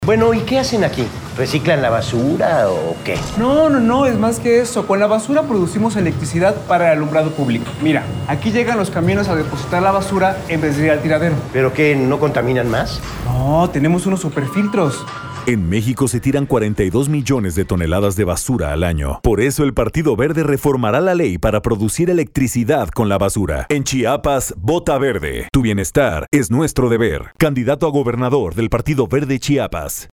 Bueno, ¿y qué hacen aquí? ¿Reciclan la basura o qué? No, es más que eso. Con la basura producimos electricidad para el alumbrado público. Mira, aquí llegan los camiones a depositar la basura en vez de ir al tiradero. ¿Pero qué, no contaminan más? No, tenemos unos superfiltros. En México se tiran 42 millones de toneladas de basura al año. Por eso el Partido Verde reformará la ley para producir electricidad con la basura. En Chiapas, vota verde. Tu bienestar es nuestro deber. Candidato a gobernador del Partido Verde Chiapas.